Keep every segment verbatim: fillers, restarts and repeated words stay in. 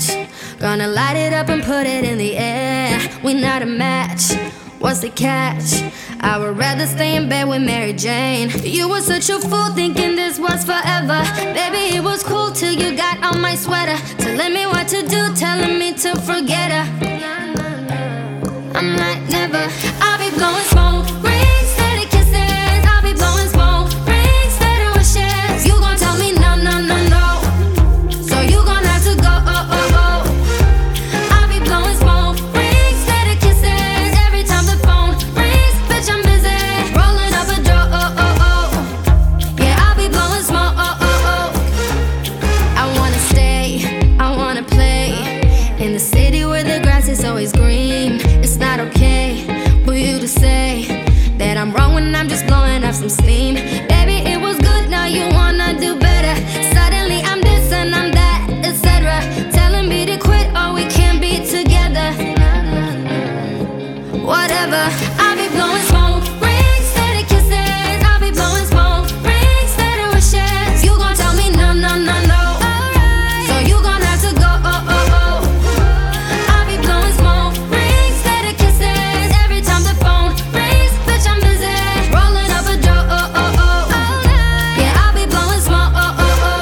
Gonna light it up and put it in the air. We not a match, what's the catch? I would rather stay in bed with Mary Jane. You were such a fool thinking this was forever. Baby, it was cool till you got on my sweater, telling me what to do, telling me to forget her. I'm like never. I'll be blowing smoke rings, steady kisses. I'll be blowing smoke rings, steady wishes. You gon' tell me no, no, no, no, so you gon' have to go. Oh, oh, oh. I'll be blowing smoke rings, steady kisses. Every time the phone rings, bitch, I'm busy rolling up a dough. Oh, oh, oh. Yeah, I'll be blowing smoke. Oh, oh, oh. I wanna stay, I wanna play in the city where the grass is always green. It's not okay for you to say that I'm wrong when I'm just blowing off some steam. Baby, it was good, now you wanna do better. Suddenly I'm this and I'm that, et cetera. Telling me to quit or we can't be together. Whatever, I'll be blowing smoke rings, steady kisses. I'll be blowing smoke rings, steady wishes. You gon' tell me no, no, no, no, so you gon' have to go. Oh, oh, oh. I'll be blowing smoke rings, steady kisses. Every time the phone rings, bitch, I'm busy rolling up a dough. Oh, oh, oh. Yeah, I'll be blowing smoke. Oh, oh, oh.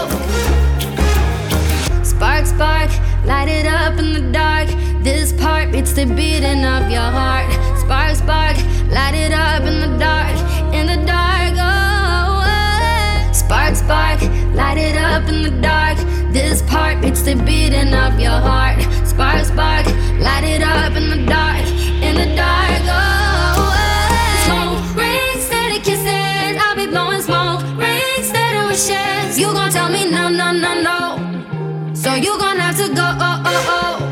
Spark, spark, light it up in the dark. This part beats the beating of your heart. Spark, spark, light it up in the dark, in the dark. Oh, oh. Spark, spark, light it up in the dark. This part beats the beating of your heart. Spark, spark, light it up in the dark, in the dark. Oh, oh. Smoke rings, steady kisses. I'll be blowing smoke rings, steady wishes. You gon' tell me no, no, no, no, so you gon' have to go. Oh, oh, oh.